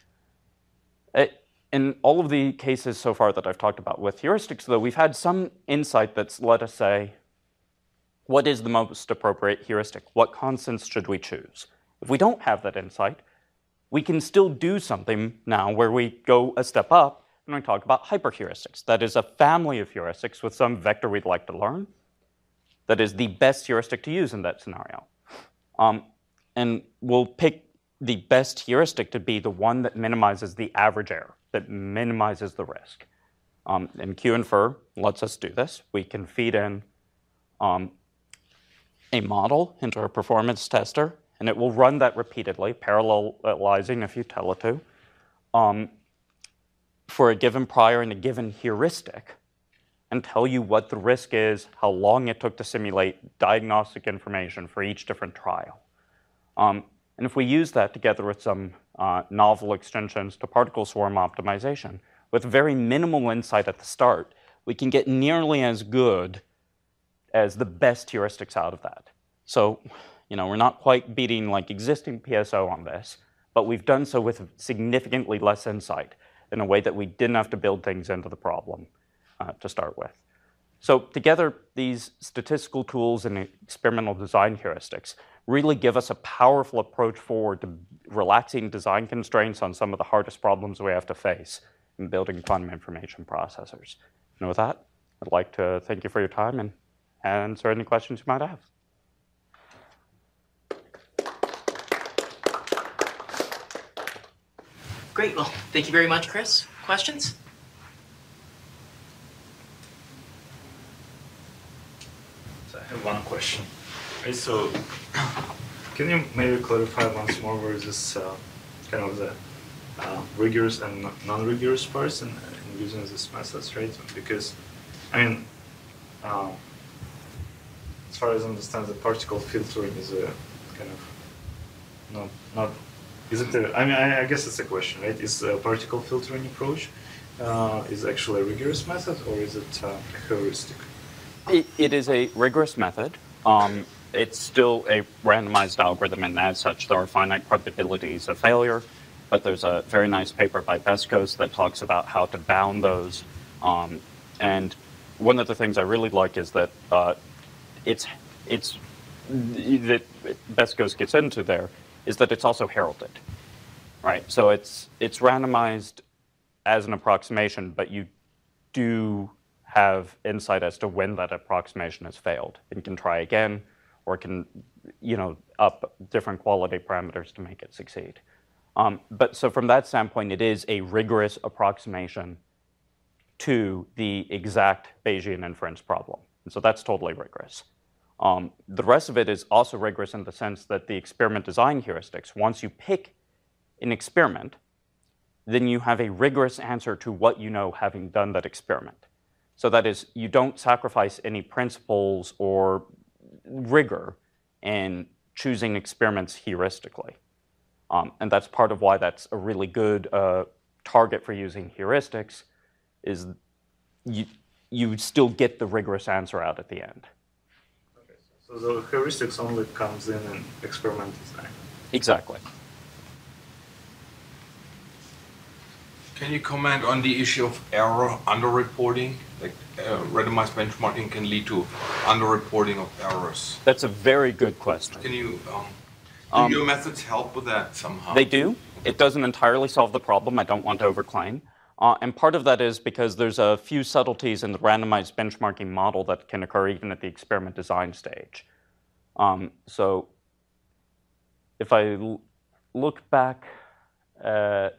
It, In all of the cases so far that I've talked about with heuristics, though, we've had some insight that's let us say, what is the most appropriate heuristic? What constants should we choose? If we don't have that insight, we can still do something now where we go a step up and we talk about hyperheuristics. That is a family of heuristics with some vector we'd like to learn that is the best heuristic to use in that scenario. Um, and we'll pick the best heuristic to be the one that minimizes the average error, that minimizes the risk. Um, and Q-infer lets us do this. We can feed in um, a model into our performance tester, and it will run that repeatedly, parallelizing if you tell it to, um, for a given prior and a given heuristic, and tell you what the risk is, how long it took to simulate diagnostic information for each different trial. Um, and if we use that together with some uh, novel extensions to particle swarm optimization, with very minimal insight at the start, we can get nearly as good as the best heuristics out of that. So, you know, we're not quite beating like existing P S O on this, but we've done so with significantly less insight in a way that we didn't have to build things into the problem uh, to start with. So together, these statistical tools and experimental design heuristics really give us a powerful approach forward to relaxing design constraints on some of the hardest problems we have to face in building quantum information processors. And with that, I'd like to thank you for your time and answer any questions you might have. Great. Well, thank you very much, Chris. Questions? So I have one question. Okay, so can you maybe clarify once more where is this uh, kind of the uh, rigorous and non-rigorous parts in, in using these methods, right? Because, I mean, um, as far as I understand, the particle filtering is a kind of not not. Is it? A, I mean, I, I guess it's a question, right? Is the particle filtering approach uh, is actually a rigorous method, or is it uh, a heuristic? It, it is a rigorous method. Um, it's still a randomized algorithm, and as such, there are finite probabilities of failure. But there's a very nice paper by Beskos that talks about how to bound those. Um, and one of the things I really like is that uh, it's it's that Beskos gets into there is that it's also heralded, right? So it's it's randomized as an approximation, but you do have insight as to when that approximation has failed and can try again, or can, you know, up different quality parameters to make it succeed. Um, but so from that standpoint, it is a rigorous approximation to the exact Bayesian inference problem. And so that's totally rigorous. Um, the rest of it is also rigorous in the sense that the experiment design heuristics, once you pick an experiment, then you have a rigorous answer to what you know having done that experiment. So that is, you don't sacrifice any principles or rigor in choosing experiments heuristically. Um, and that's part of why that's a really good uh, target for using heuristics, is you, you still get the rigorous answer out at the end. Okay, so the heuristics only comes in in experiment design. Exactly. Can you comment on the issue of error underreporting? Like uh, randomized benchmarking can lead to underreporting of errors. That's a very good question. Can you, um, do Um, your methods help with that somehow? They do. It doesn't entirely solve the problem. I don't want to overclaim. Uh, and part of that is because there's a few subtleties in the randomized benchmarking model that can occur even at the experiment design stage. Um, so if I l- look back at,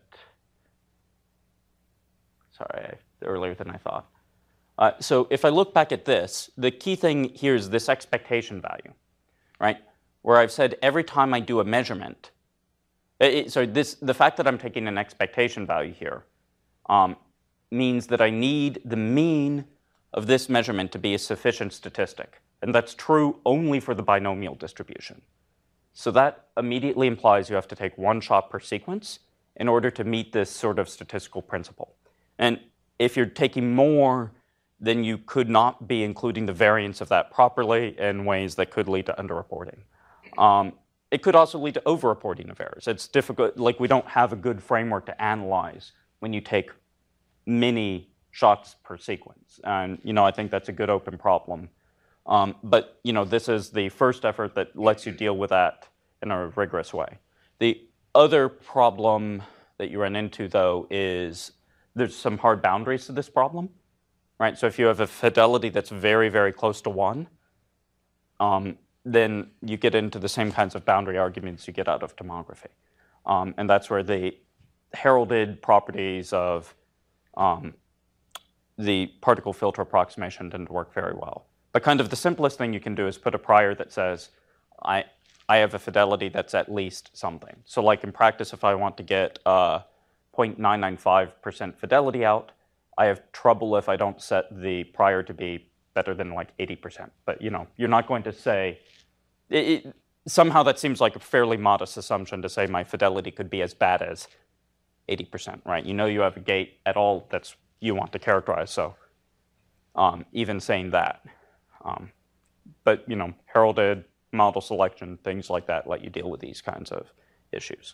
sorry, earlier than I thought. Uh, so if I look back at this, the key thing here is this expectation value, right? Where I've said every time I do a measurement, it, so this, the fact that I'm taking an expectation value here um, means that I need the mean of this measurement to be a sufficient statistic. And that's true only for the binomial distribution. So that immediately implies you have to take one shot per sequence in order to meet this sort of statistical principle. And if you're taking more, then you could not be including the variance of that properly in ways that could lead to underreporting. Um, it could also lead to overreporting of errors. It's difficult, like we don't have a good framework to analyze when you take many shots per sequence. And, you know, I think that's a good open problem. Um, but, you know, this is the first effort that lets you deal with that in a rigorous way. The other problem that you run into, though, is there's some hard boundaries to this problem, right? So if you have a fidelity that's very, very close to one, um, then you get into the same kinds of boundary arguments you get out of tomography. Um, and that's where the heralded properties of um, the particle filter approximation didn't work very well. But kind of the simplest thing you can do is put a prior that says, I, I have a fidelity that's at least something. So like in practice, if I want to get uh, zero point nine nine five percent fidelity out, I have trouble if I don't set the prior to be better than like eighty percent. But you know, you're not going to say, it, it, somehow that seems like a fairly modest assumption to say my fidelity could be as bad as eighty percent, right? You know you have a gate at all that's you want to characterize, so um, even saying that. Um, but, you know, heralded, model selection, things like that let you deal with these kinds of issues.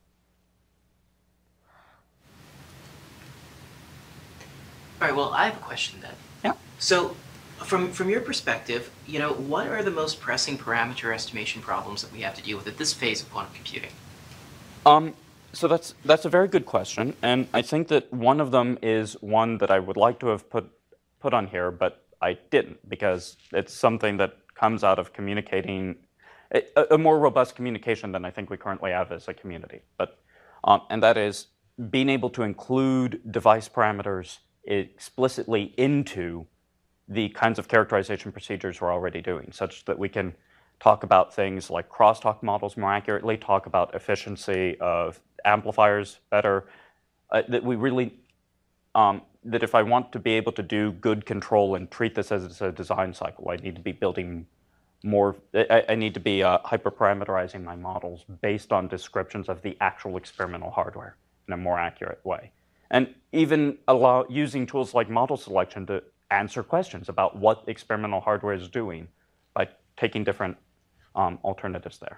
All right, well, I have a question then. Yeah. So from, from your perspective, you know, what are the most pressing parameter estimation problems that we have to deal with at this phase of quantum computing? Um, so that's, that's a very good question, and I think that one of them is one that I would like to have put, put on here, but I didn't, because it's something that comes out of communicating, a, a more robust communication than I think we currently have as a community. But, um, and that is being able to include device parameters explicitly into the kinds of characterization procedures we're already doing, such that we can talk about things like crosstalk models more accurately, talk about efficiency of amplifiers better, uh, that we really um, that if I want to be able to do good control and treat this as a design cycle, I need to be building more, I, I need to be uh, hyperparameterizing my models based on descriptions of the actual experimental hardware in a more accurate way. And even allow using tools like model selection to answer questions about what experimental hardware is doing by taking different um, alternatives there.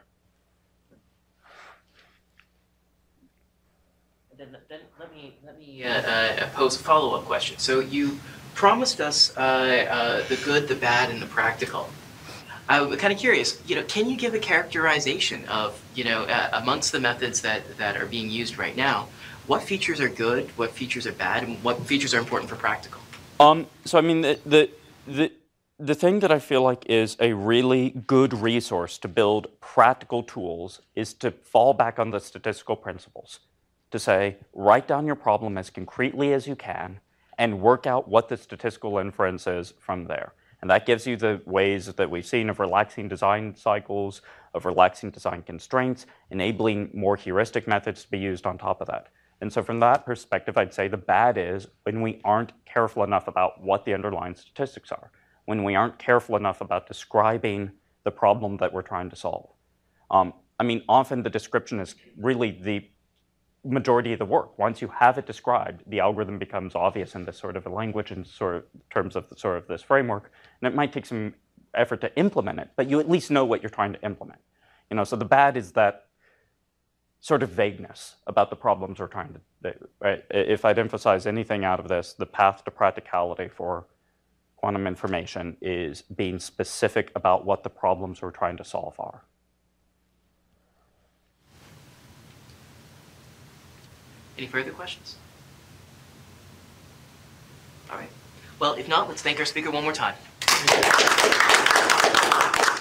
Then, then let me let me uh, uh, pose a follow-up question. So you promised us uh, uh, the good, the bad, and the practical. I'm kind of curious. You know, can you give a characterization of you know uh, amongst the methods that that are being used right now? What features are good? What features are bad? And what features are important for practical? Um. So I mean, the the the the thing that I feel like is a really good resource to build practical tools is to fall back on the statistical principles. To say, write down your problem as concretely as you can and work out what the statistical inference is from there. And that gives you the ways that we've seen of relaxing design cycles, of relaxing design constraints, enabling more heuristic methods to be used on top of that. And so from that perspective, I'd say the bad is when we aren't careful enough about what the underlying statistics are, when we aren't careful enough about describing the problem that we're trying to solve. Um, I mean, often the description is really the majority of the work. Once you have it described, the algorithm becomes obvious in this sort of a language and sort of terms of the, sort of this framework, and it might take some effort to implement it, but you at least know what you're trying to implement. You know, so the bad is that sort of vagueness about the problems we're trying to, right? If I'd emphasize anything out of this, the path to practicality for quantum information is being specific about what the problems we're trying to solve are. Any further questions? All right. Well, if not, let's thank our speaker one more time.